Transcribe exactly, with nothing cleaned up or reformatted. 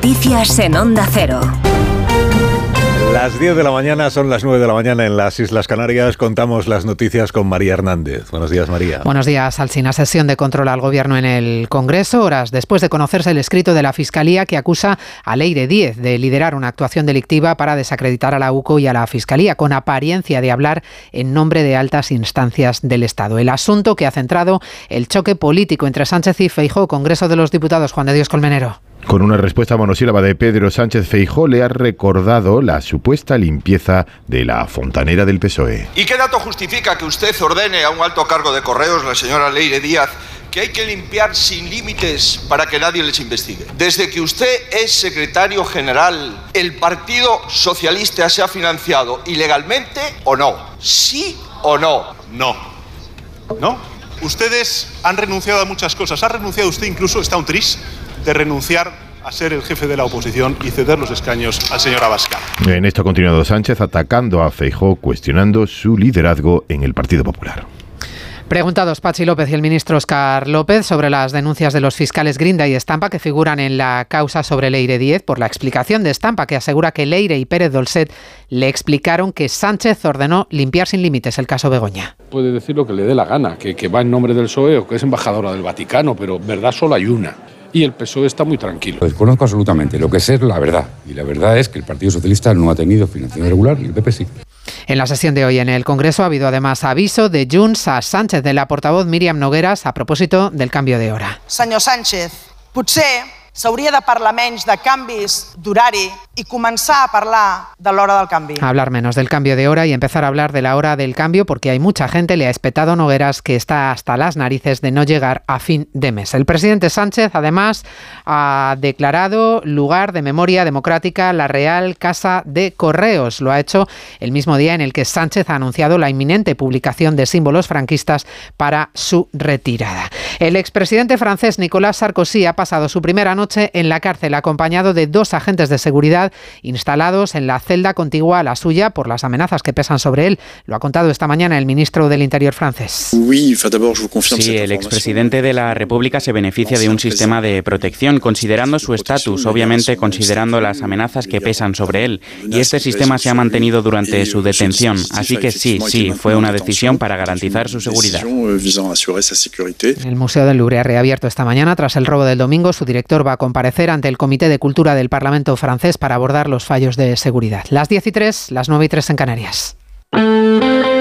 Noticias en Onda Cero. Las diez de la mañana, son las nueve de la mañana en las Islas Canarias. Contamos las noticias con María Hernández. Buenos días, María. Buenos días, Alsina. Sesión de control al Gobierno en el Congreso, horas después de conocerse el escrito de la Fiscalía que acusa a Leire Díez de liderar una actuación delictiva para desacreditar a la U C O y a la Fiscalía, con apariencia de hablar en nombre de altas instancias del Estado. El asunto que ha centrado el choque político entre Sánchez y Feijóo. Congreso de los Diputados, Juan de Dios Colmenero. Con una respuesta monosílaba de Pedro Sánchez, Feijóo le ha recordado la supuesta limpieza de la fontanera del P S O E. ¿Y qué dato justifica que usted ordene a un alto cargo de Correos, la señora Leire Díaz, que hay que limpiar sin límites para que nadie les investigue? Desde que usted es secretario general, ¿el Partido Socialista se ha financiado ilegalmente o no? ¿Sí o no? No. ¿No? Ustedes han renunciado a muchas cosas. ¿Ha renunciado usted incluso, está un tris, de renunciar a ser el jefe de la oposición y ceder los escaños al señor Abascal? En esto ha continuado Sánchez atacando a Feijóo, cuestionando su liderazgo en el Partido Popular. Preguntados Patxi López y el ministro Óscar López sobre las denuncias de los fiscales Grinda y Estampa que figuran en la causa sobre Leire Díez por la explicación de Estampa, que asegura que Leire y Pérez Dolcet le explicaron que Sánchez ordenó limpiar sin límites el caso Begoña. Puede decir lo que le dé la gana, que, que va en nombre del P S O E o que es embajadora del Vaticano, pero verdad solo hay una. Y el P S O E está muy tranquilo. Lo desconozco absolutamente. Lo que sé es la verdad. Y la verdad es que el Partido Socialista no ha tenido financiación regular y el P P sí. En la sesión de hoy en el Congreso ha habido además aviso de Junts a Sánchez de la portavoz Míriam Nogueras a propósito del cambio de hora. Senyor Sánchez, potser s'hauria de parlar menys de canvis d'horari i començar a parlar de l'hora del canvi. Hablar menos del cambio de hora y empezar a hablar de la hora del cambio, porque hay mucha gente, le ha espetado Nogueras, que está hasta las narices de no llegar a fin de mes. El presidente Sánchez, además, ha declarado lugar de memoria democrática la Real Casa de Correos. Lo ha hecho el mismo día en el que Sánchez ha anunciado la inminente publicación de símbolos franquistas para su retirada. El expresidente francés Nicolas Sarkozy ha pasado su primera noche en la cárcel, acompañado de dos agentes de seguridad instalados en la celda contigua a la suya por las amenazas que pesan sobre él. Lo ha contado esta mañana el ministro del Interior francés. Sí, el expresidente de la República se beneficia de un sistema de protección, considerando su estatus, obviamente considerando las amenazas que pesan sobre él. Y este sistema se ha mantenido durante su detención. Así que sí, sí, fue una decisión para garantizar su seguridad. El Museo del Louvre ha reabierto esta mañana tras el robo del domingo. Su director va a comparecer ante el Comité de Cultura del Parlamento francés para abordar los fallos de seguridad. Las diez y tres, las nueve y tres en Canarias.